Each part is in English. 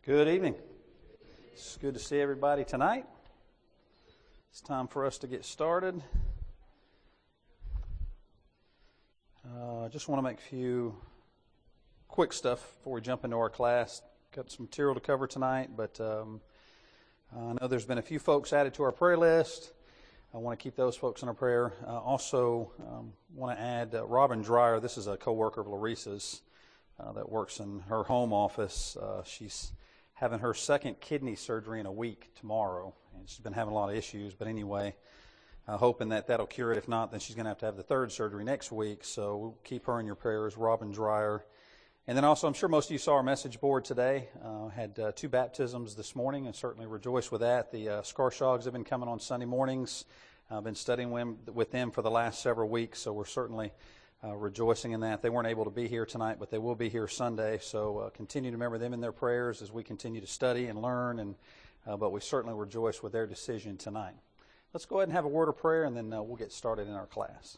Good evening. It's good to see everybody tonight. It's time for us to get started. I just want to make a few quick stuff before we jump into our class. Got some material to cover tonight, but I know there's been a few folks added to our prayer list. I want to keep those folks in our prayer. Also, want to add Robin Dreyer. This is a co-worker of Larissa's that works in her home office. She's having her second kidney surgery in a week tomorrow, and she's been having a lot of issues. But anyway, hoping that that'll cure it. If not, then she's going to have the third surgery next week. So we'll keep her in your prayers, Robin Dreyer. And then also, I'm sure most of you saw our message board today. Had two baptisms this morning, and certainly rejoice with that. The Skarshogs have been coming on Sunday mornings. I've been studying with them for the last several weeks, so we're certainly rejoicing in that. They weren't able to be here tonight, but they will be here Sunday. So continue to remember them in their prayers as we continue to study and learn. But we certainly rejoice with their decision tonight. Let's go ahead and have a word of prayer, and then we'll get started in our class.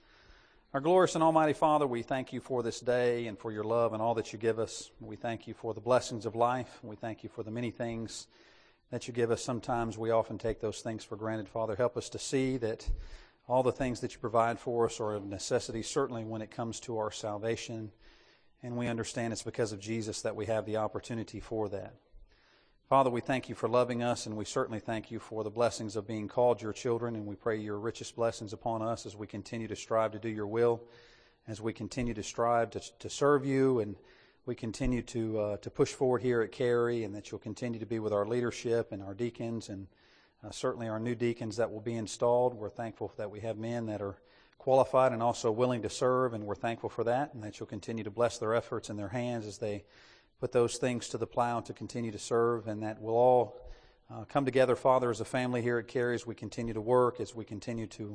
Our glorious and almighty Father, we thank you for this day and for your love and all that you give us. We thank you for the blessings of life. We thank you for the many things that you give us. Sometimes we often take those things for granted. Father, help us to see that all the things that you provide for us are a necessity, certainly when it comes to our salvation. And we understand it's because of Jesus that we have the opportunity for that. Father, we thank you for loving us, and we certainly thank you for the blessings of being called your children, and we pray your richest blessings upon us as we continue to strive to do your will, as we continue to strive to serve you, and we continue to push forward here at Cary, and that you'll continue to be with our leadership and our deacons, and certainly our new deacons that will be installed. We're thankful that we have men that are qualified and also willing to serve, and we're thankful for that, and that you'll continue to bless their efforts and their hands as they put those things to the plow to continue to serve, and that we'll all come together, Father, as a family here at Cary as we continue to work, as we continue to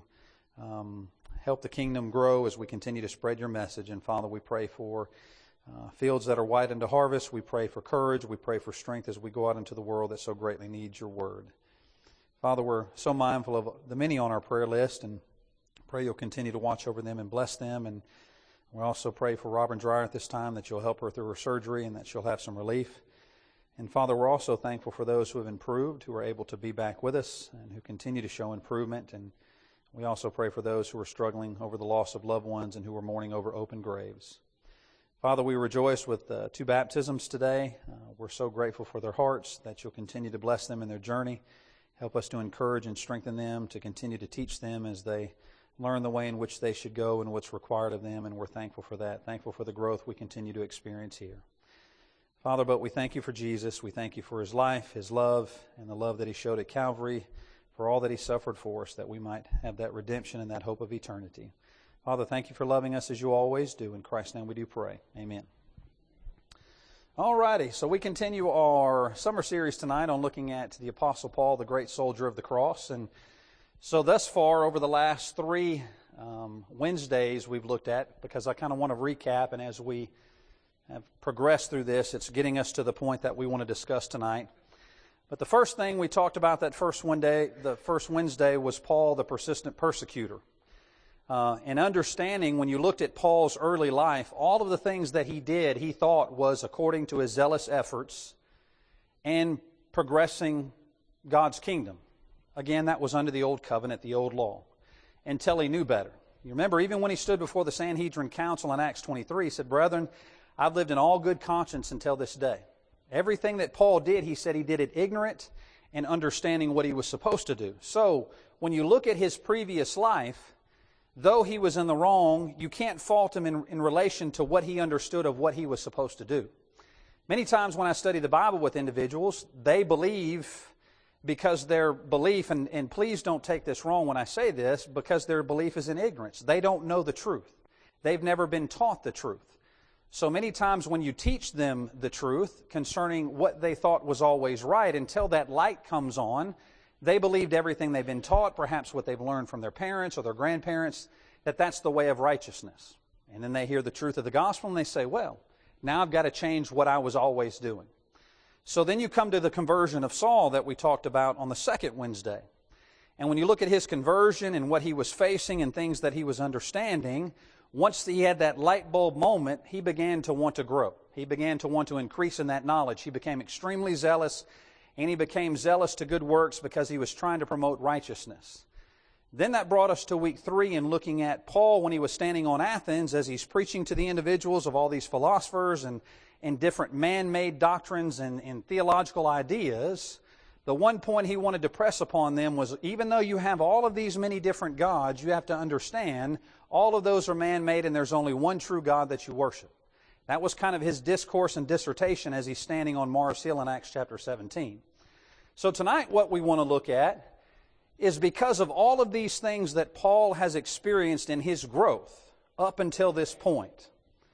help the kingdom grow, as we continue to spread your message. And Father, we pray for fields that are white unto harvest. We pray for courage. We pray for strength as we go out into the world that so greatly needs your word. Father, we're so mindful of the many on our prayer list, and pray you'll continue to watch over them and bless them. And we also pray for Robin Dreyer at this time, that you'll help her through her surgery and that she'll have some relief. And Father, we're also thankful for those who have improved, who are able to be back with us and who continue to show improvement. And we also pray for those who are struggling over the loss of loved ones and who are mourning over open graves. Father, we rejoice with two baptisms today. We're so grateful for their hearts, that you'll continue to bless them in their journey. Help us to encourage and strengthen them, to continue to teach them as they learn the way in which they should go and what's required of them, and we're thankful for that. Thankful for the growth we continue to experience here. Father, but we thank you for Jesus. We thank you for his life, his love, and the love that he showed at Calvary, for all that he suffered for us, that we might have that redemption and that hope of eternity. Father, thank you for loving us as you always do. In Christ's name we do pray. Amen. All righty, so we continue our summer series tonight on looking at the Apostle Paul, the great soldier of the cross. And so thus far, over the last three Wednesdays we've looked at, because I kind of want to recap, and as we have progressed through this, it's getting us to the point that we want to discuss tonight. But the first thing we talked about the first Wednesday was Paul, the persistent persecutor. And understanding, when you looked at Paul's early life, all of the things that he did, he thought was according to his zealous efforts and progressing God's kingdom. Again, that was under the old covenant, the old law, until he knew better. You remember, even when he stood before the Sanhedrin Council in Acts 23, he said, "Brethren, I've lived in all good conscience until this day." Everything that Paul did, he said he did it ignorant and understanding what he was supposed to do. So, when you look at his previous life, though he was in the wrong, you can't fault him in relation to what he understood of what he was supposed to do. Many times when I study the Bible with individuals, they believe because their belief, and please don't take this wrong when I say this, because their belief is in ignorance. They don't know the truth. They've never been taught the truth. So many times when you teach them the truth concerning what they thought was always right, until that light comes on, they believed everything they've been taught, perhaps what they've learned from their parents or their grandparents, that that's the way of righteousness. And then they hear the truth of the gospel and they say, well, now I've got to change what I was always doing. So then you come to the conversion of Saul that we talked about on the second Wednesday. And when you look at his conversion and what he was facing and things that he was understanding, once he had that light bulb moment, he began to want to grow. He began to want to increase in that knowledge. He became extremely zealous, and he became zealous to good works because he was trying to promote righteousness. Then that brought us to week 3 in looking at Paul when he was standing on Athens as he's preaching to the individuals of all these philosophers and different man-made doctrines and theological ideas. The one point he wanted to press upon them was, even though you have all of these many different gods, you have to understand all of those are man-made and there's only one true God that you worship. That was kind of his discourse and dissertation as he's standing on Mars Hill in Acts chapter 17. So tonight what we want to look at is, because of all of these things that Paul has experienced in his growth up until this point,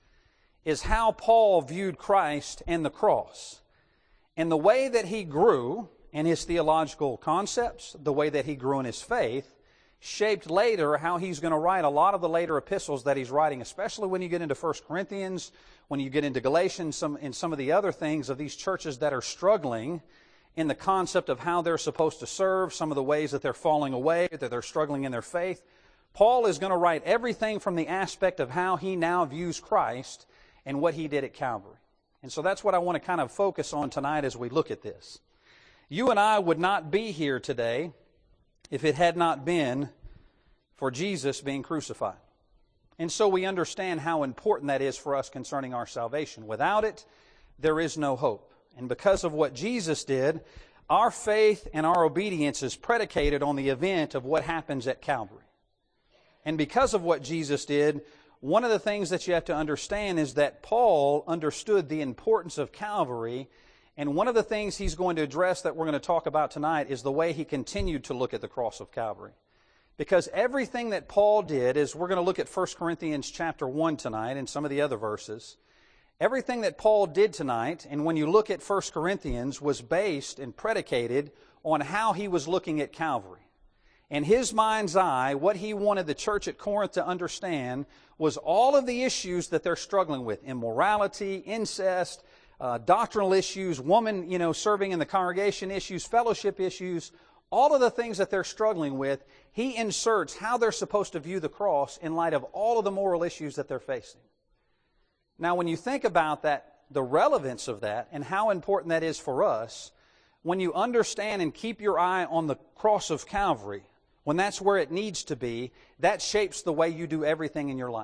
is how Paul viewed Christ and the cross. And the way that he grew in his theological concepts, the way that he grew in his faith, shaped later how he's going to write a lot of the later epistles that he's writing, especially when you get into 1 Corinthians, when you get into Galatians, and some of the other things of these churches that are struggling in the concept of how they're supposed to serve, some of the ways that they're falling away, that they're struggling in their faith. Paul is going to write everything from the aspect of how he now views Christ and what he did at Calvary. And so that's what I want to kind of focus on tonight as we look at this. You and I would not be here today if it had not been for Jesus being crucified. And so we understand how important that is for us concerning our salvation. Without it, there is no hope. And because of what Jesus did, our faith and our obedience is predicated on the event of what happens at Calvary. And because of what Jesus did, one of the things that you have to understand is that Paul understood the importance of Calvary. And one of the things he's going to address that we're going to talk about tonight is the way he continued to look at the cross of Calvary. Because everything that Paul did, is we're going to look at 1 Corinthians chapter 1 tonight and some of the other verses. Everything that Paul did tonight, and when you look at 1 Corinthians, was based and predicated on how he was looking at Calvary. In his mind's eye, what he wanted the church at Corinth to understand was all of the issues that they're struggling with: immorality, incest, doctrinal issues, woman, serving in the congregation issues, fellowship issues, all of the things that they're struggling with. He inserts how they're supposed to view the cross in light of all of the moral issues that they're facing. Now, when you think about that, the relevance of that and how important that is for us, when you understand and keep your eye on the cross of Calvary, when that's where it needs to be, that shapes the way you do everything in your life.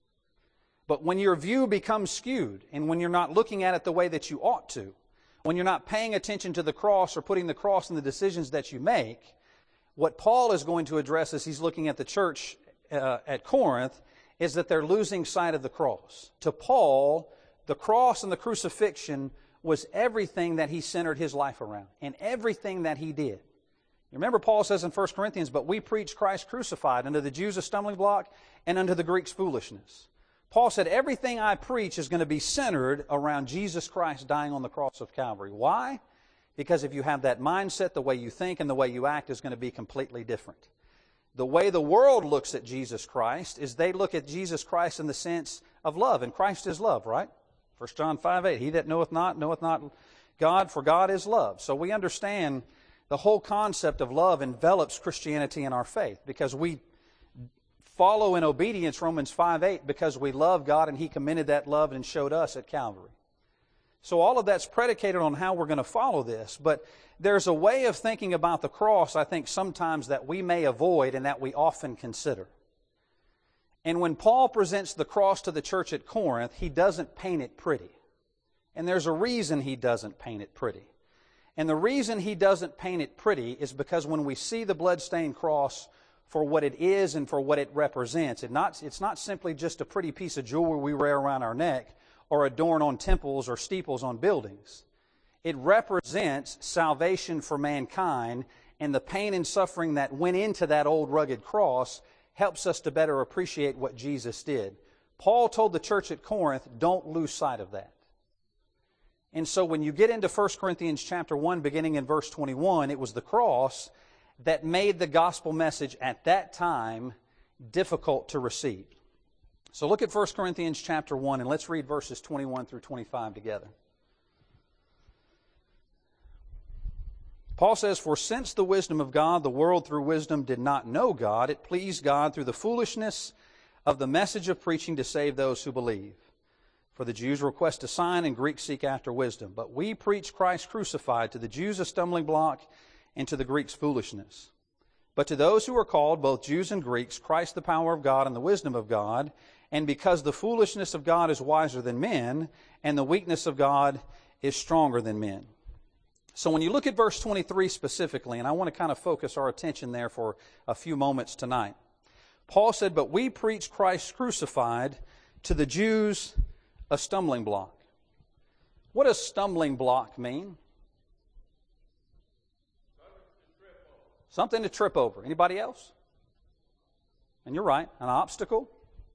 But when your view becomes skewed, and when you're not looking at it the way that you ought to, when you're not paying attention to the cross or putting the cross in the decisions that you make, what Paul is going to address as he's looking at the church at Corinth is that they're losing sight of the cross. To Paul, the cross and the crucifixion was everything that he centered his life around, and everything that he did. You remember Paul says in 1 Corinthians, "But we preach Christ crucified, unto the Jews a stumbling block, and unto the Greeks foolishness." Paul said, everything I preach is going to be centered around Jesus Christ dying on the cross of Calvary. Why? Because if you have that mindset, the way you think and the way you act is going to be completely different. The way the world looks at Jesus Christ is they look at Jesus Christ in the sense of love, and Christ is love, right? 1 John 5:8, "He that knoweth not God, for God is love." So we understand the whole concept of love envelops Christianity and our faith, because we follow in obedience Romans 5:8 because we love God and He commended that love and showed us at Calvary. So all of that's predicated on how we're going to follow this. But there's a way of thinking about the cross, I think, sometimes that we may avoid and that we often consider. And when Paul presents the cross to the church at Corinth, he doesn't paint it pretty. And there's a reason he doesn't paint it pretty. And the reason he doesn't paint it pretty is because when we see the bloodstained cross for what it is and for what it represents, it's not simply just a pretty piece of jewelry we wear around our neck or adorn on temples or steeples on buildings. It represents salvation for mankind, and the pain and suffering that went into that old rugged cross helps us to better appreciate what Jesus did. Paul told the church at Corinth, don't lose sight of that. And so when you get into 1 Corinthians chapter 1, beginning in verse 21, it was the cross that made the gospel message at that time difficult to receive. So look at 1 Corinthians chapter 1, and let's read verses 21 through 25 together. Paul says, "For since the wisdom of God, the world through wisdom did not know God, it pleased God through the foolishness of the message of preaching to save those who believe. For the Jews request a sign, and Greeks seek after wisdom. But we preach Christ crucified, to the Jews a stumbling block, and to the Greeks foolishness. But to those who are called, both Jews and Greeks, Christ the power of God and the wisdom of God. And because the foolishness of God is wiser than men, and the weakness of God is stronger than men. So when you look at verse 23 specifically, and I want to kind of focus our attention there for a few moments tonight. Paul said, but we preach Christ crucified, to the Jews a stumbling block. What does stumbling block mean? Something to trip over. Anybody else? And you're right, an obstacle.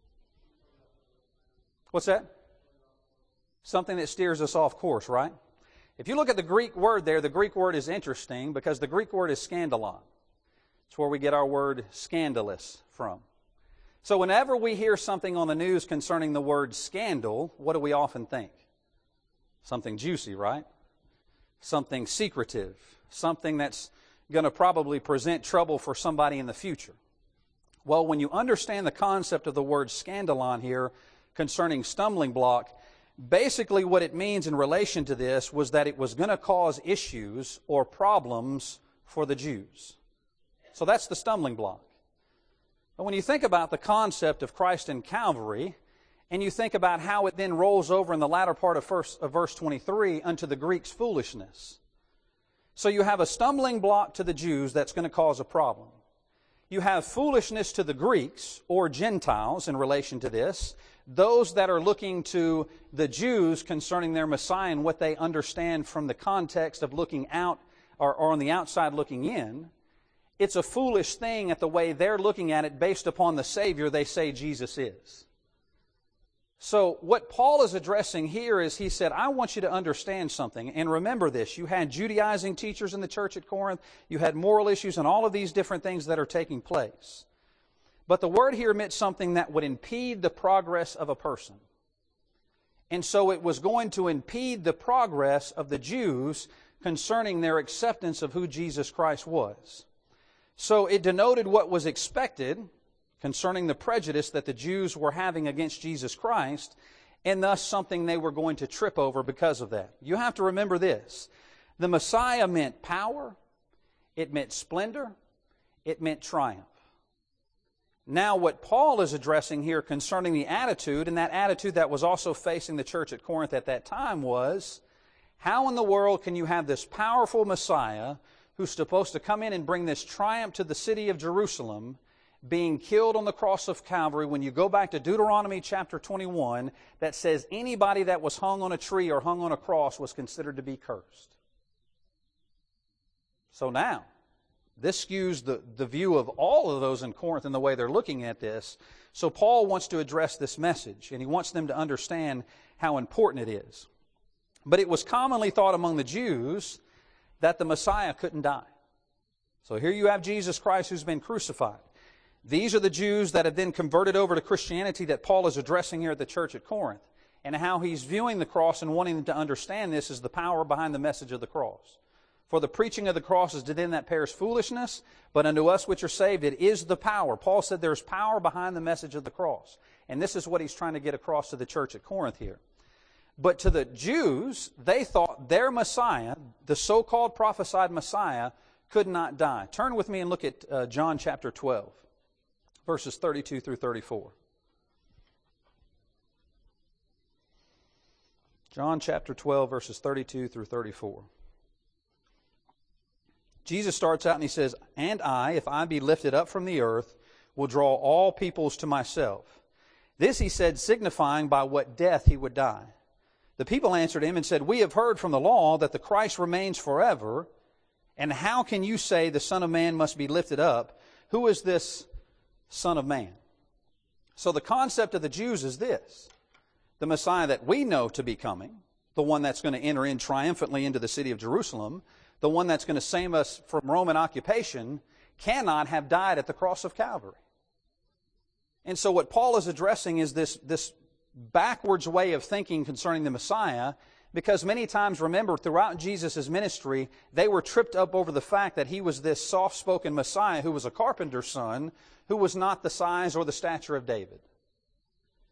What's that? Something that steers us off course, right? If you look at the Greek word there, the Greek word is interesting because the Greek word is scandalon. It's where we get our word scandalous from. So whenever we hear something on the news concerning the word scandal, what do we often think? Something juicy, right? Something secretive. Something that's going to probably present trouble for somebody in the future. Well, when you understand the concept of the word scandalon here concerning stumbling block, basically what it means in relation to this was that it was going to cause issues or problems for the Jews. So that's the stumbling block. But when you think about the concept of Christ in Calvary, and you think about how it then rolls over in the latter part of verse 23 unto the Greeks' foolishness. So you have a stumbling block to the Jews that's going to cause a problem. You have foolishness to the Greeks or Gentiles in relation to this, those that are looking to the Jews concerning their Messiah and what they understand from the context of looking out or on the outside looking in. It's a foolish thing at the way they're looking at it based upon the Savior they say Jesus is. So what Paul is addressing here is he said, I want you to understand something. And remember this, you had Judaizing teachers in the church at Corinth. You had moral issues and all of these different things that are taking place. But the word here meant something that would impede the progress of a person. And so it was going to impede the progress of the Jews concerning their acceptance of who Jesus Christ was. So it denoted what was expected concerning the prejudice that the Jews were having against Jesus Christ, and thus something they were going to trip over because of that. You have to remember this. The Messiah meant power, it meant splendor, it meant triumph. Now what Paul is addressing here concerning the attitude, and that attitude that was also facing the church at Corinth at that time was, how in the world can you have this powerful Messiah who's supposed to come in and bring this triumph to the city of Jerusalem, being killed on the cross of Calvary, when you go back to Deuteronomy chapter 21, that says anybody that was hung on a tree or hung on a cross was considered to be cursed. So now, this skews the view of all of those in Corinth in the way they're looking at this. So Paul wants to address this message, and he wants them to understand how important it is. But it was commonly thought among the Jews that the Messiah couldn't die. So here you have Jesus Christ who's been crucified. These are the Jews that have then converted over to Christianity that Paul is addressing here at the church at Corinth, and how he's viewing the cross and wanting them to understand this is the power behind the message of the cross. For the preaching of the cross is to them that perish foolishness, but unto us which are saved it is the power. Paul said there's power behind the message of the cross. And this is what he's trying to get across to the church at Corinth here. But to the Jews, they thought their Messiah, the so-called prophesied Messiah, could not die. Turn with me and look at John chapter 12, verses 32 through 34. John chapter 12, verses 32 through 34. Jesus starts out and he says, "And I, if I be lifted up from the earth, will draw all peoples to myself." This he said, signifying by what death he would die. The people answered him and said, "We have heard from the law that the Christ remains forever. And how can you say the Son of Man must be lifted up? Who is this Son of Man?" So the concept of the Jews is this. The Messiah that we know to be coming, the one that's going to enter in triumphantly into the city of Jerusalem, the one that's going to save us from Roman occupation, cannot have died at the cross of Calvary. And so what Paul is addressing is this backwards way of thinking concerning the Messiah, because many times, remember, throughout Jesus' ministry, they were tripped up over the fact that he was this soft-spoken Messiah who was a carpenter's son, who was not the size or the stature of David.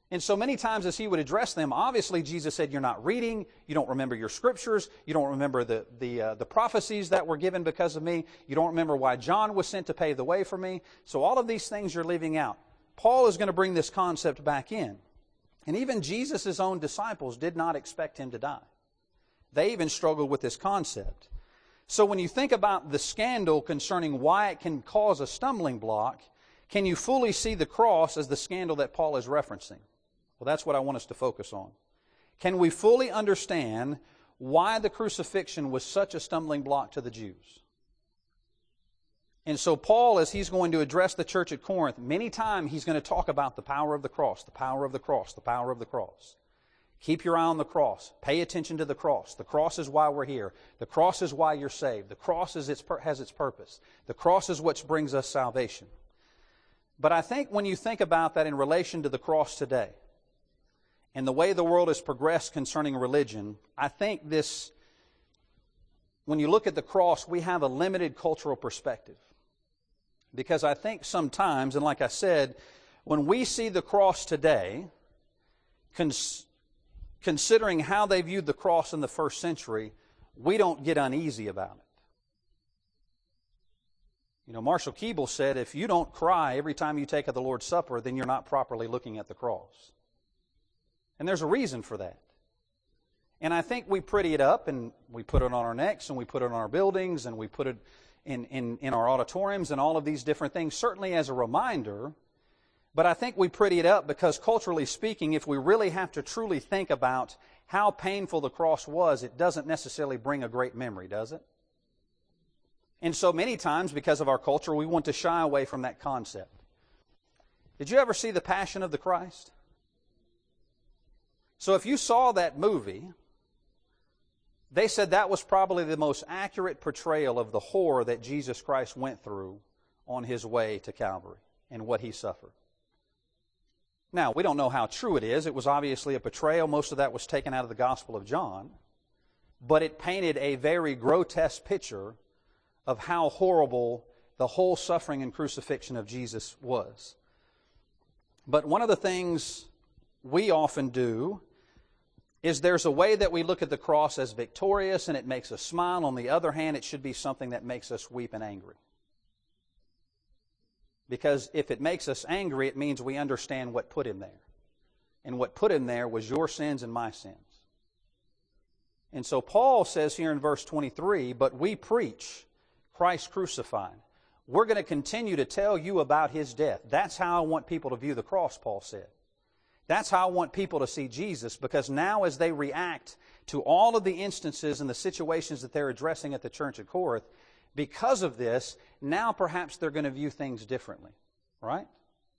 And so many times as he would address them, obviously Jesus said, you're not reading, you don't remember your scriptures, you don't remember the prophecies that were given because of me, you don't remember why John was sent to pave the way for me. So all of these things you're leaving out. Paul is going to bring this concept back in. And even Jesus' own disciples did not expect him to die. They even struggled with this concept. So when you think about the scandal concerning why it can cause a stumbling block, can you fully see the cross as the scandal that Paul is referencing? Well, that's what I want us to focus on. Can we fully understand why the crucifixion was such a stumbling block to the Jews? And so Paul, as he's going to address the church at Corinth, many times he's going to talk about the power of the cross, the power of the cross, the power of the cross. Keep your eye on the cross. Pay attention to the cross. The cross is why we're here. The cross is why you're saved. The cross has its purpose. The cross is what brings us salvation. But I think when you think about that in relation to the cross today, and the way the world has progressed concerning religion, I think this, when you look at the cross, we have a limited cultural perspective. Because I think sometimes, and like I said, when we see the cross today, considering how they viewed the cross in the first century, we don't get uneasy about it. You know, Marshall Keeble said, if you don't cry every time you take of the Lord's Supper, then you're not properly looking at the cross. And there's a reason for that. And I think we pretty it up, and we put it on our necks, and we put it on our buildings, and we put it in our auditoriums, and all of these different things, certainly as a reminder. But I think we pretty it up because, culturally speaking, if we really have to truly think about how painful the cross was, it doesn't necessarily bring a great memory, does it? And so many times, because of our culture, we want to shy away from that concept. Did you ever see The Passion of the Christ? So if you saw that movie, they said that was probably the most accurate portrayal of the horror that Jesus Christ went through on His way to Calvary and what He suffered. Now, we don't know how true it is. It was obviously a portrayal. Most of that was taken out of the Gospel of John. But it painted a very grotesque picture of how horrible the whole suffering and crucifixion of Jesus was. But one of the things we often do is there's a way that we look at the cross as victorious and it makes us smile. On the other hand, it should be something that makes us weep and angry. Because if it makes us angry, it means we understand what put Him there. And what put Him there was your sins and my sins. And so Paul says here in verse 23, but we preach Christ crucified. We're going to continue to tell you about His death. That's how I want people to view the cross, Paul said. That's how I want people to see Jesus, because now as they react to all of the instances and the situations that they're addressing at the church at Corinth, because of this, now perhaps they're going to view things differently, right?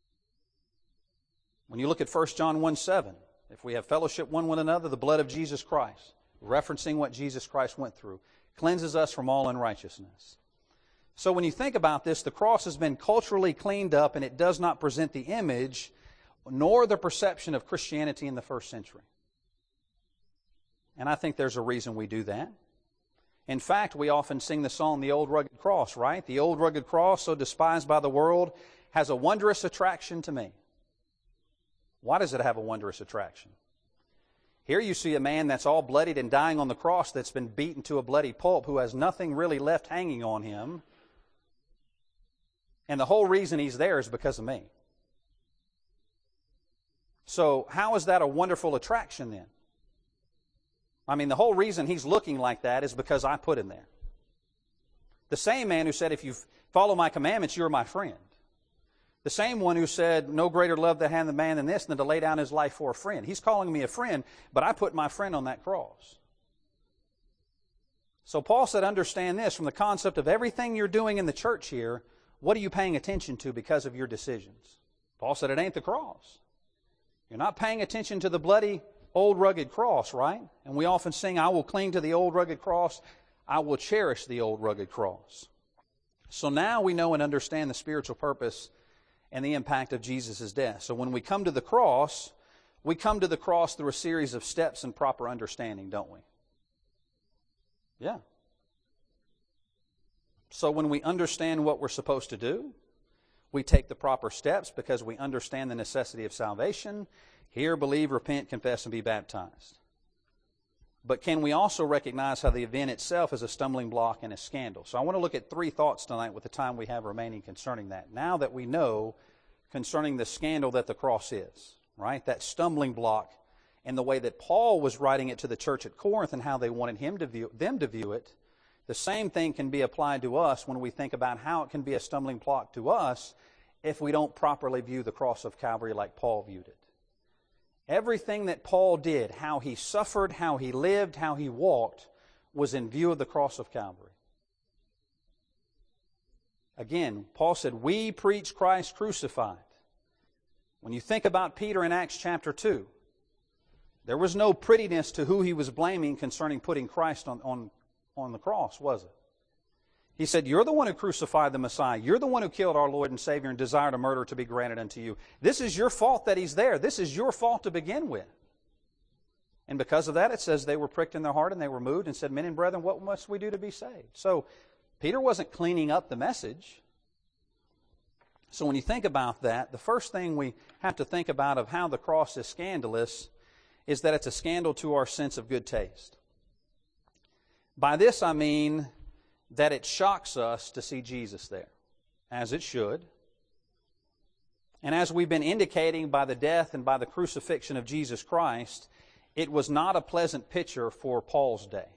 When you look at 1 John 1:7, if we have fellowship one with another, the blood of Jesus Christ, referencing what Jesus Christ went through, cleanses us from all unrighteousness. So when you think about this, the cross has been culturally cleaned up, and it does not present the image nor the perception of Christianity in the first century. And I think there's a reason we do that. In fact, we often sing the song, The Old Rugged Cross, right? The old rugged cross, so despised by the world, has a wondrous attraction to me. Why does it have a wondrous attraction? Here you see a man that's all bloodied and dying on the cross, that's been beaten to a bloody pulp, who has nothing really left hanging on him. And the whole reason he's there is because of me. So how is that a wonderful attraction then? I mean, the whole reason he's looking like that is because I put him there. The same man who said, if you follow my commandments, you're my friend. The same one who said, no greater love that hath the man than this, than to lay down his life for a friend. He's calling me a friend, but I put my friend on that cross. So Paul said, understand this, from the concept of everything you're doing in the church here, what are you paying attention to because of your decisions? Paul said, it ain't the cross. You're not paying attention to the bloody old rugged cross, right? And we often sing, I will cling to the old rugged cross. I will cherish the old rugged cross. So now we know and understand the spiritual purpose and the impact of Jesus' death. So when we come to the cross, we come to the cross through a series of steps and proper understanding, don't we? Yeah. So when we understand what we're supposed to do, we take the proper steps because we understand the necessity of salvation. Hear, believe, repent, confess, and be baptized. But can we also recognize how the event itself is a stumbling block and a scandal? So I want to look at 3 thoughts tonight with the time we have remaining concerning that. Now that we know concerning the scandal that the cross is, right? That stumbling block and the way that Paul was writing it to the church at Corinth and how they wanted them to view it, the same thing can be applied to us when we think about how it can be a stumbling block to us if we don't properly view the cross of Calvary like Paul viewed it. Everything that Paul did, how he suffered, how he lived, how he walked, was in view of the cross of Calvary. Again, Paul said, we preach Christ crucified. When you think about Peter in Acts chapter 2, there was no prettiness to who he was blaming concerning putting Christ on the cross, was it? He said, you're the one who crucified the Messiah. You're the one who killed our Lord and Savior and desired a murder to be granted unto you. This is your fault that he's there. This is your fault to begin with. And because of that, it says they were pricked in their heart and they were moved and said, men and brethren, what must we do to be saved? So Peter wasn't cleaning up the message. So when you think about that, the first thing we have to think about of how the cross is scandalous is that it's a scandal to our sense of good taste. By this I mean that it shocks us to see Jesus there, as it should. And as we've been indicating by the death and by the crucifixion of Jesus Christ, it was not a pleasant picture for Paul's day.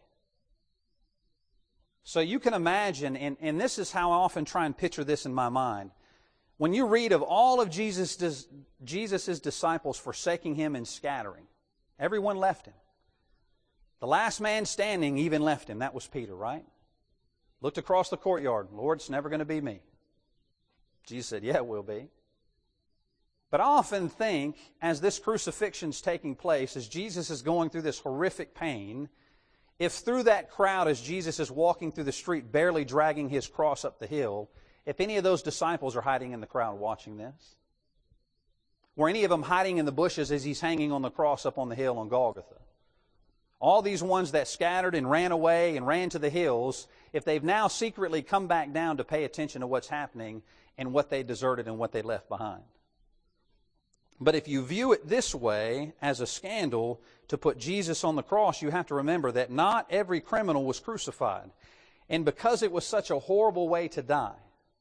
So you can imagine, and this is how I often try and picture this in my mind, when you read of all of Jesus' disciples forsaking Him and scattering, everyone left Him. The last man standing even left Him. That was Peter, right? Looked across the courtyard. Lord, it's never going to be me. Jesus said, yeah, it will be. But I often think, as this crucifixion's taking place, as Jesus is going through this horrific pain, if through that crowd as Jesus is walking through the street, barely dragging His cross up the hill, if any of those disciples are hiding in the crowd watching this, were any of them hiding in the bushes as He's hanging on the cross up on the hill on Golgotha? All these ones that scattered and ran away and ran to the hills, if they've now secretly come back down to pay attention to what's happening and what they deserted and what they left behind. But if you view it this way, as a scandal, to put Jesus on the cross, you have to remember that not every criminal was crucified. And because it was such a horrible way to die,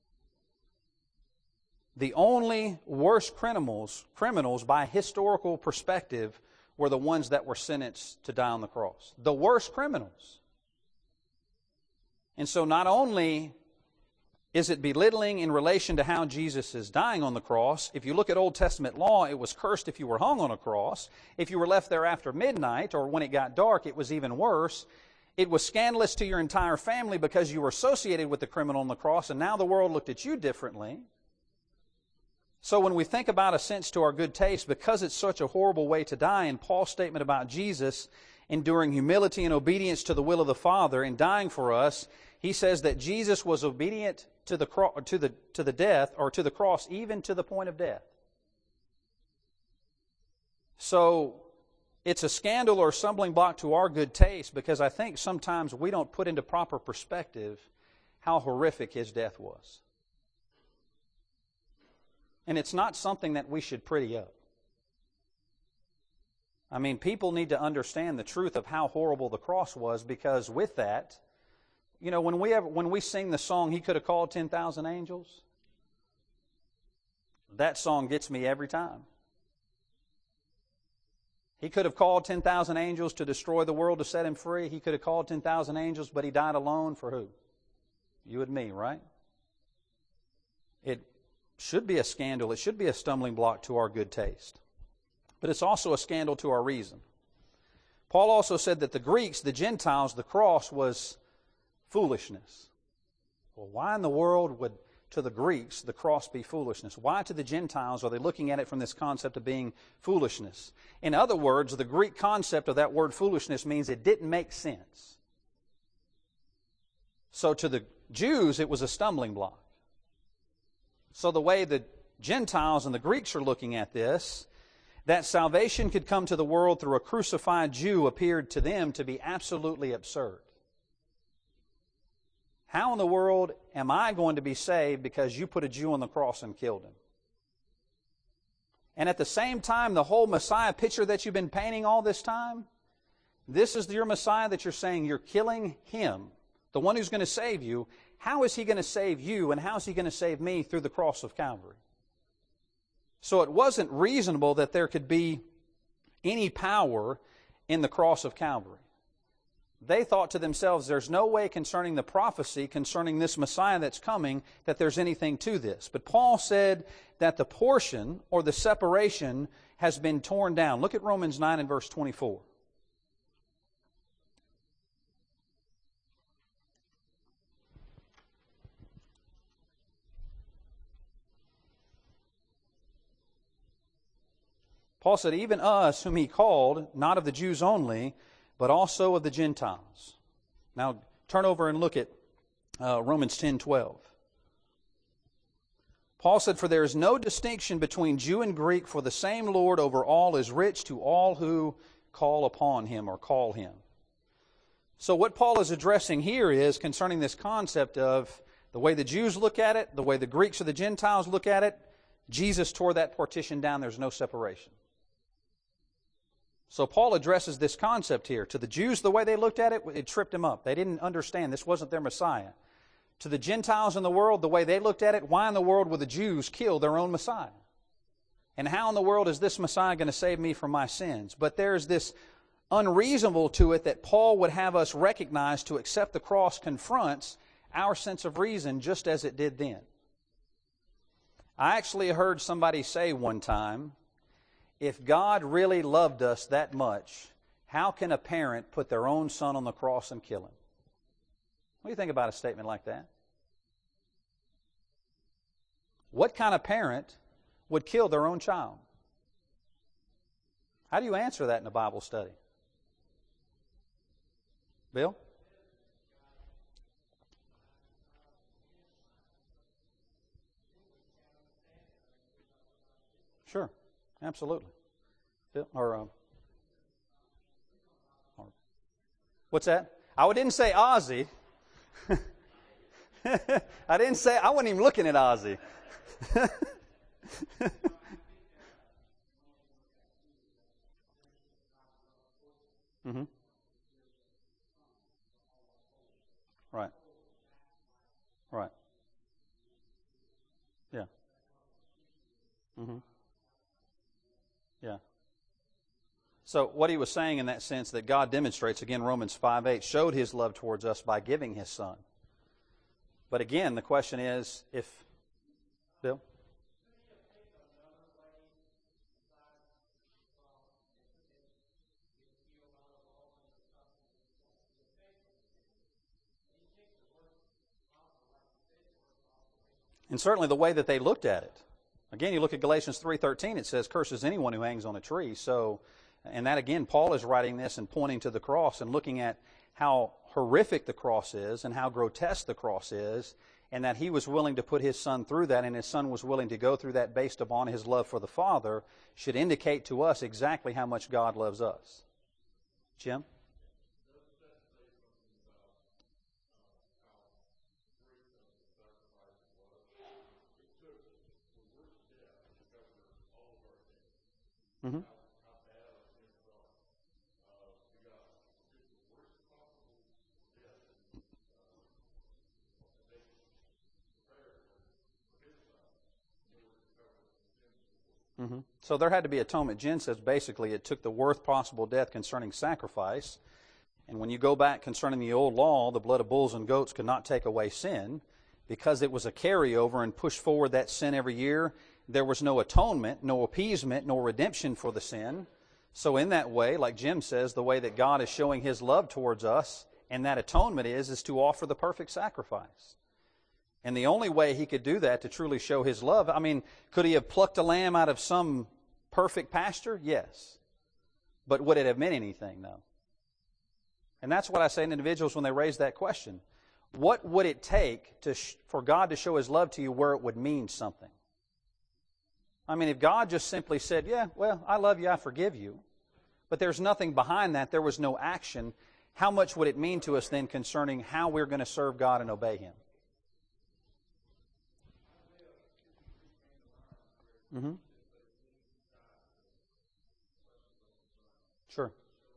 the only worst criminals by historical perspective were the ones that were sentenced to die on the cross. The worst criminals. And so not only is it belittling in relation to how Jesus is dying on the cross, if you look at Old Testament law, it was cursed if you were hung on a cross. If you were left there after midnight or when it got dark, it was even worse. It was scandalous to your entire family because you were associated with the criminal on the cross, and now the world looked at you differently. So when we think about a sense to our good taste, because it's such a horrible way to die, and Paul's statement about Jesus enduring humility and obedience to the will of the Father and dying for us, he says that Jesus was obedient to the death, or to the cross, even to the point of death. So it's a scandal or a stumbling block to our good taste because I think sometimes we don't put into proper perspective how horrific His death was. And it's not something that we should pretty up. I mean, people need to understand the truth of how horrible the cross was, because with that, you know, when we sing the song, He could have called 10,000 angels, that song gets me every time. He could have called 10,000 angels to destroy the world to set Him free. He could have called 10,000 angels, but He died alone for who? You and me, right? It should be a scandal. It should be a stumbling block to our good taste. But it's also a scandal to our reason. Paul also said that the Greeks, the Gentiles, the cross was foolishness. Well, why in the world would, to the Greeks, the cross be foolishness? Why to the Gentiles are they looking at it from this concept of being foolishness? In other words, the Greek concept of that word foolishness means it didn't make sense. So to the Jews, it was a stumbling block. So the way the Gentiles and the Greeks are looking at this, that salvation could come to the world through a crucified Jew appeared to them to be absolutely absurd. How in the world am I going to be saved because you put a Jew on the cross and killed him? And at the same time, the whole Messiah picture that you've been painting all this time, this is your Messiah that you're saying you're killing Him, the one who's going to save you. How is He going to save you, and how is He going to save me through the cross of Calvary? So it wasn't reasonable that there could be any power in the cross of Calvary. They thought to themselves, there's no way concerning the prophecy, concerning this Messiah that's coming, that there's anything to this. But Paul said that the portion, or the separation, has been torn down. Look at Romans 9 and verse 24. Paul said, even us whom He called, not of the Jews only, but also of the Gentiles. Now, turn over and look at Romans 10:12. Paul said, for there is no distinction between Jew and Greek, for the same Lord over all is rich to all who call upon Him or call Him. So what Paul is addressing here is concerning this concept of the way the Jews look at it, the way the Greeks or the Gentiles look at it. Jesus tore that partition down. There's no separation. So Paul addresses this concept here. To the Jews, the way they looked at it, it tripped them up. They didn't understand this wasn't their Messiah. To the Gentiles in the world, the way they looked at it, why in the world would the Jews kill their own Messiah? And how in the world is this Messiah going to save me from my sins? But there's this unreasonable to it that Paul would have us recognize. To accept the cross confronts our sense of reason just as it did then. I actually heard somebody say one time, if God really loved us that much, how can a parent put their own son on the cross and kill him? What do you think about a statement like that? What kind of parent would kill their own child? How do you answer that in a Bible study? Bill? Sure. Absolutely. What's that? I didn't say Ozzy. I wasn't even looking at Ozzy. Mm-hmm. Right. Right. Yeah. Mm-hmm. Yeah. So what he was saying in that sense that God demonstrates, again, Romans 5:8, showed His love towards us by giving His Son. But again, the question is, if... Bill? And certainly the way that they looked at it. Again, you look at Galatians 3:13, it says, curses anyone who hangs on a tree. So, and that again, Paul is writing this and pointing to the cross and looking at how horrific the cross is and how grotesque the cross is, and that He was willing to put His Son through that, and His Son was willing to go through that based upon His love for the Father, should indicate to us exactly how much God loves us. Jim? Mm-hmm. Mm-hmm. So there had to be atonement. Jen says basically it took the worst possible death concerning sacrifice. And when you go back concerning the old law, the blood of bulls and goats could not take away sin. Because it was a carryover and pushed forward that sin every year, there was no atonement, no appeasement, no redemption for the sin. So in that way, like Jim says, the way that God is showing His love towards us, and that atonement is to offer the perfect sacrifice. And the only way He could do that to truly show His love, I mean, could He have plucked a lamb out of some perfect pasture? Yes. But would it have meant anything? No. And that's what I say to individuals when they raise that question. What would it take for God to show His love to you where it would mean something? I mean, if God just simply said, yeah, well, I love you, I forgive you, but there's nothing behind that, there was no action, how much would it mean to us then concerning how we're going to serve God and obey Him? Mm-hmm. Sure.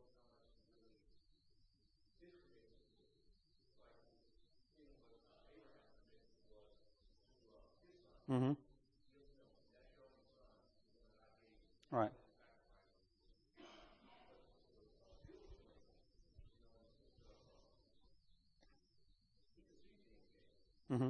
Mm-hmm. Right. Mm-hmm.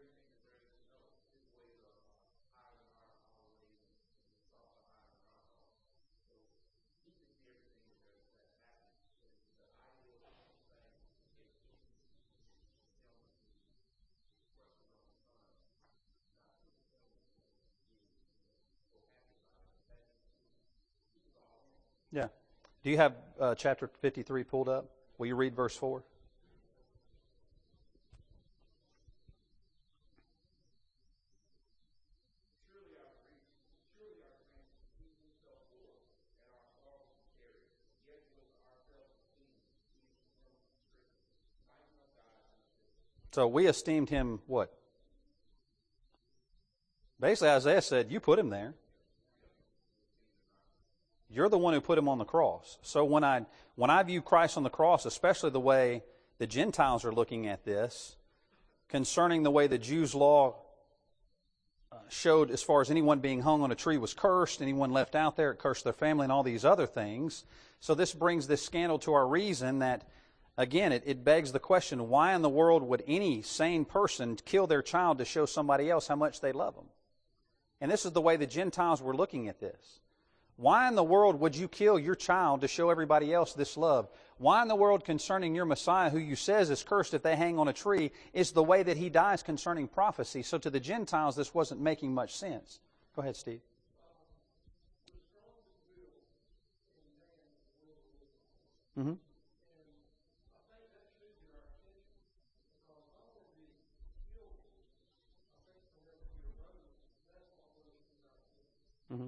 Yeah. Do you have chapter 53 pulled up? Will you read verse 4? So we esteemed him what? Basically, Isaiah said, you put him there. You're the one who put him on the cross. So when I view Christ on the cross, especially the way the Gentiles are looking at this, concerning the way the Jews' law showed as far as anyone being hung on a tree was cursed, anyone left out there, it cursed their family and all these other things. So this brings this scandal to our reason that, again, it begs the question, why in the world would any sane person kill their child to show somebody else how much they love them? And this is the way the Gentiles were looking at this. Why in the world would you kill your child to show everybody else this love? Why in the world concerning your Messiah, who you says is cursed if they hang on a tree, is the way that he dies concerning prophecy? So to the Gentiles, this wasn't making much sense. Go ahead, Steve. Mm-hmm. Mm-hmm.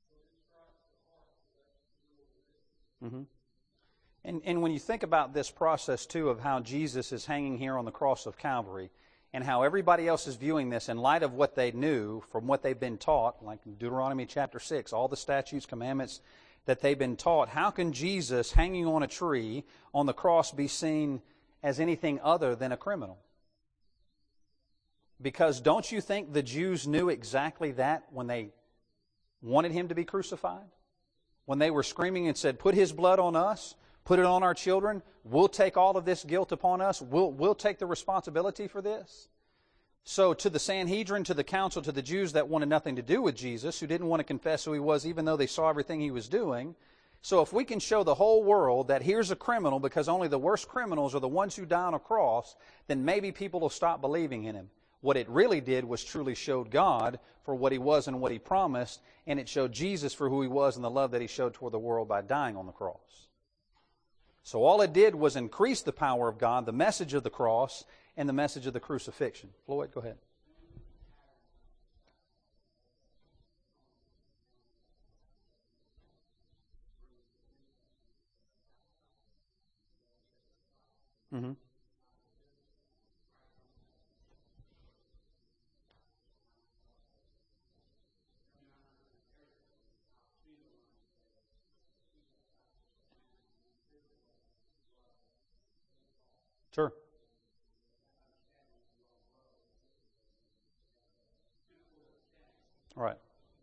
Mm-hmm. And when you think about this process, too, of how Jesus is hanging here on the cross of Calvary, and how everybody else is viewing this in light of what they knew from what they've been taught, like in Deuteronomy chapter 6, all the statutes, commandments that they've been taught, how can Jesus hanging on a tree on the cross be seen as anything other than a criminal? Because don't you think the Jews knew exactly that when they wanted him to be crucified? When they were screaming and said, put his blood on us, put it on our children, we'll take all of this guilt upon us, we'll take the responsibility for this. So to the Sanhedrin, to the council, to the Jews that wanted nothing to do with Jesus, who didn't want to confess who he was even though they saw everything he was doing, so if we can show the whole world that here's a criminal because only the worst criminals are the ones who die on a cross, then maybe people will stop believing in him. What it really did was truly showed God for what he was and what he promised, and it showed Jesus for who he was and the love that he showed toward the world by dying on the cross. So all it did was increase the power of God, the message of the cross, and the message of the crucifixion. Floyd, go ahead. Mm-hmm. Sure. Right.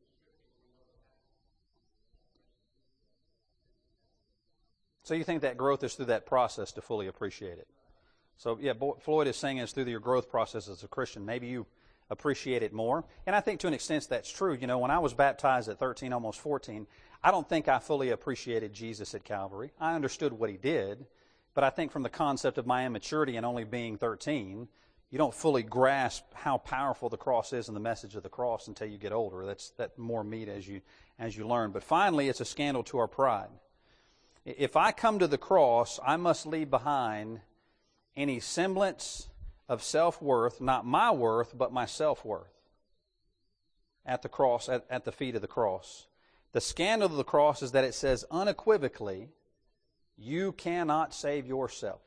So you think that growth is through that process to fully appreciate it. So, yeah, Floyd is saying it's through your growth process as a Christian. Maybe you appreciate it more. And I think to an extent that's true. You know, when I was baptized at 13, almost 14, I don't think I fully appreciated Jesus at Calvary. I understood what he did, but I think from the concept of my immaturity and only being 13, you don't fully grasp how powerful the cross is and the message of the cross until you get older. That's more meat as you learn. But finally, it's a scandal to our pride. If I come to the cross, I must leave behind any semblance of self-worth, not my worth, but my self-worth, at the cross, at the feet of the cross. The scandal of the cross is that it says unequivocally, you cannot save yourself.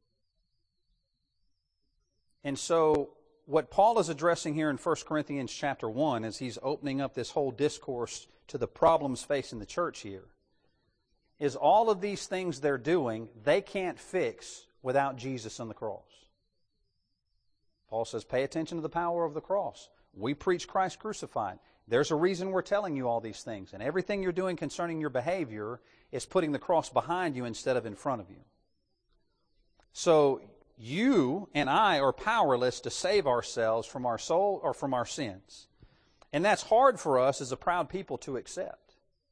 And so what Paul is addressing here in 1 Corinthians chapter 1 as he's opening up this whole discourse to the problems facing the church here is all of these things they're doing, they can't fix without Jesus on the cross. Paul says, pay attention to the power of the cross. We preach Christ crucified. There's a reason we're telling you all these things. And everything you're doing concerning your behavior is putting the cross behind you instead of in front of you. So you and I are powerless to save ourselves from our soul or from our sins. And that's hard for us as a proud people to accept.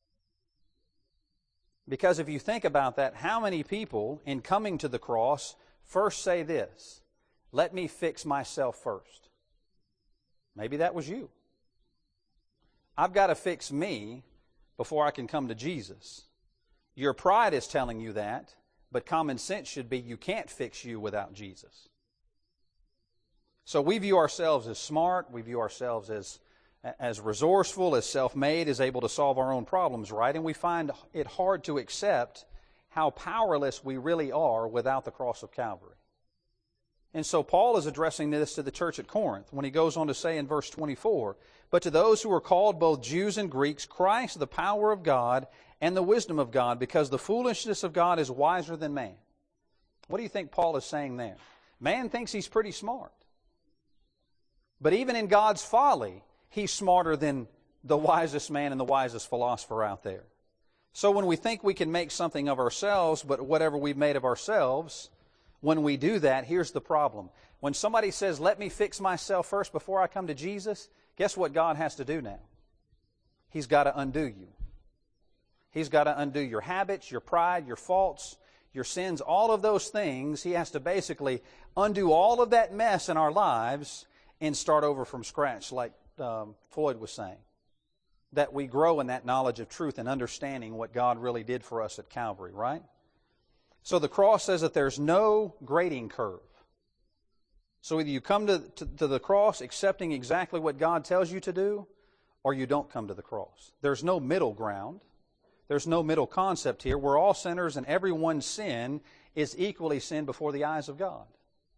Because if you think about that, how many people in coming to the cross first say this, let me fix myself first? Maybe that was you. I've got to fix me before I can come to Jesus. Your pride is telling you that, but common sense should be you can't fix you without Jesus. So we view ourselves as smart, we view ourselves as resourceful, as self-made, as able to solve our own problems, right? And we find it hard to accept how powerless we really are without the cross of Calvary. And so Paul is addressing this to the church at Corinth when he goes on to say in verse 24, but to those who are called both Jews and Greeks, Christ, the power of God and the wisdom of God, because the foolishness of God is wiser than man. What do you think Paul is saying there? Man thinks he's pretty smart. But even in God's folly, he's smarter than the wisest man and the wisest philosopher out there. So when we think we can make something of ourselves, but whatever we've made of ourselves, when we do that, here's the problem. When somebody says, let me fix myself first before I come to Jesus, guess what God has to do now? He's got to undo you. He's got to undo your habits, your pride, your faults, your sins, all of those things. He has to basically undo all of that mess in our lives and start over from scratch, like Floyd was saying. That we grow in that knowledge of truth and understanding what God really did for us at Calvary, right? So the cross says that there's no grading curve. So either you come to the cross accepting exactly what God tells you to do, or you don't come to the cross. There's no middle ground. There's no middle concept here. We're all sinners, and everyone's sin is equally sin before the eyes of God.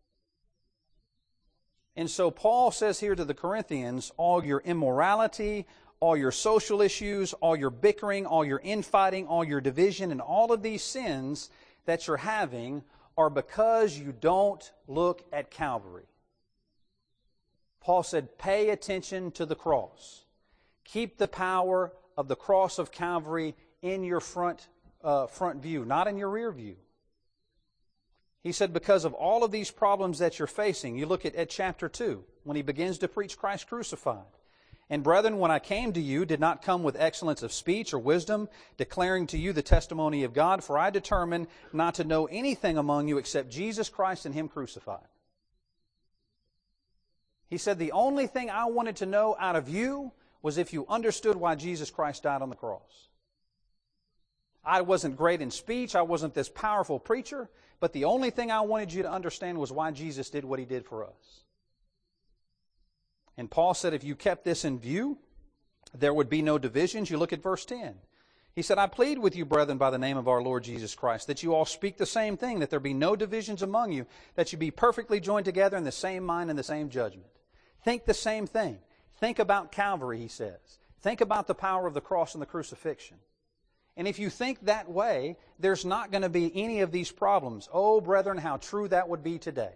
And so Paul says here to the Corinthians, all your immorality, all your social issues, all your bickering, all your infighting, all your division, and all of these sins that you're having are because you don't look at Calvary. Paul said, pay attention to the cross. Keep the power of the cross of Calvary in your front view, not in your rear view. He said, because of all of these problems that you're facing, you look at chapter 2, when he begins to preach Christ crucified. And brethren, when I came to you, did not come with excellence of speech or wisdom, declaring to you the testimony of God, for I determined not to know anything among you except Jesus Christ and Him crucified. He said, the only thing I wanted to know out of you was if you understood why Jesus Christ died on the cross. I wasn't great in speech, I wasn't this powerful preacher, but the only thing I wanted you to understand was why Jesus did what He did for us. And Paul said if you kept this in view, there would be no divisions. You look at verse 10. He said, I plead with you, brethren, by the name of our Lord Jesus Christ, that you all speak the same thing, that there be no divisions among you, that you be perfectly joined together in the same mind and the same judgment. Think the same thing. Think about Calvary, he says. Think about the power of the cross and the crucifixion. And if you think that way, there's not going to be any of these problems. Oh, brethren, how true that would be today.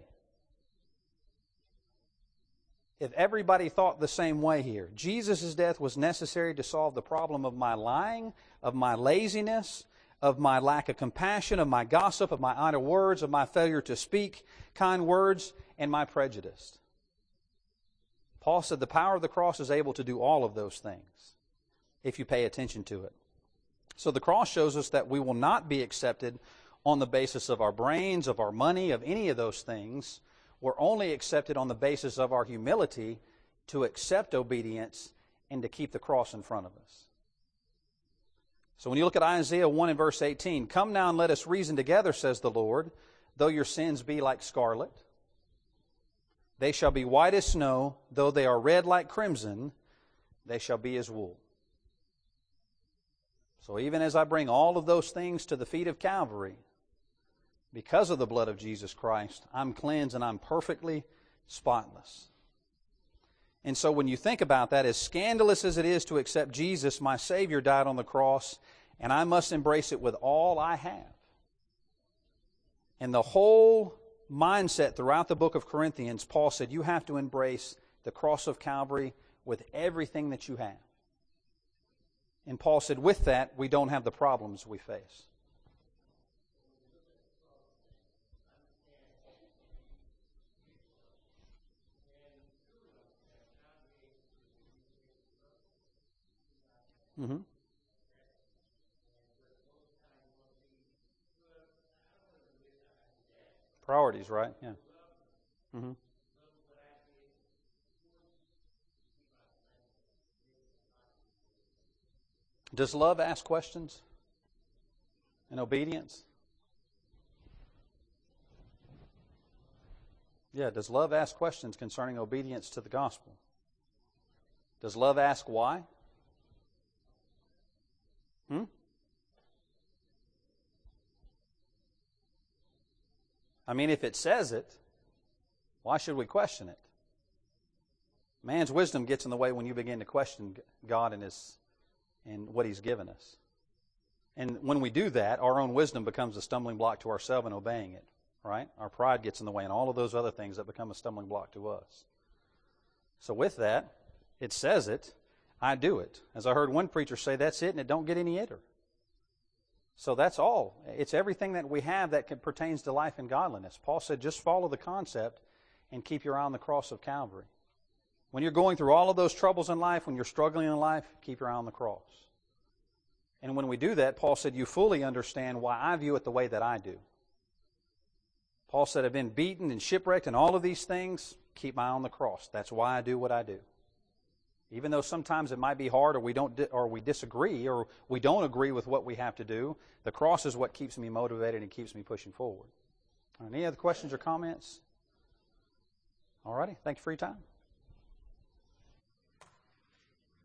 If everybody thought the same way here, Jesus' death was necessary to solve the problem of my lying, of my laziness, of my lack of compassion, of my gossip, of my idle words, of my failure to speak kind words, and my prejudice. Paul said the power of the cross is able to do all of those things if you pay attention to it. So the cross shows us that we will not be accepted on the basis of our brains, of our money, of any of those things. We're only accepted on the basis of our humility to accept obedience and to keep the cross in front of us. So when you look at Isaiah 1 and verse 18, come now and let us reason together, says the Lord, though your sins be like scarlet, they shall be white as snow, though they are red like crimson, they shall be as wool. So even as I bring all of those things to the feet of Calvary, because of the blood of Jesus Christ, I'm cleansed and I'm perfectly spotless. And so when you think about that, as scandalous as it is to accept Jesus, my Savior, died on the cross, And I must embrace it with all I have. And the whole mindset throughout the book of Corinthians, Paul said, you have to embrace the cross of Calvary with everything that you have. And Paul said, with that, we don't have the problems we face. Mm-hmm. Priorities, right? Yeah. Mm-hmm. Does love ask questions and obedience? Yeah, does love ask questions concerning obedience to the gospel? Does love ask why? I mean, if it says it, why should we question it? Man's wisdom gets in the way when you begin to question God and what He's given us. And when we do that, our own wisdom becomes a stumbling block to ourselves in obeying it, right? Our pride gets in the way and all of those other things that become a stumbling block to us. So with that, it says it, I do it. As I heard one preacher say, that's it and it don't get any itter. So that's all. It's everything that we have that pertains to life and godliness. Paul said, just follow the concept and keep your eye on the cross of Calvary. When you're going through all of those troubles in life, when you're struggling in life, keep your eye on the cross. And when we do that, Paul said, you fully understand why I view it the way that I do. Paul said, I've been beaten and shipwrecked and all of these things. Keep my eye on the cross. That's why I do what I do. Even though sometimes it might be hard, or we disagree, or we don't agree with what we have to do, the cross is what keeps me motivated and keeps me pushing forward. Any other questions or comments? All righty. Thank you for your time.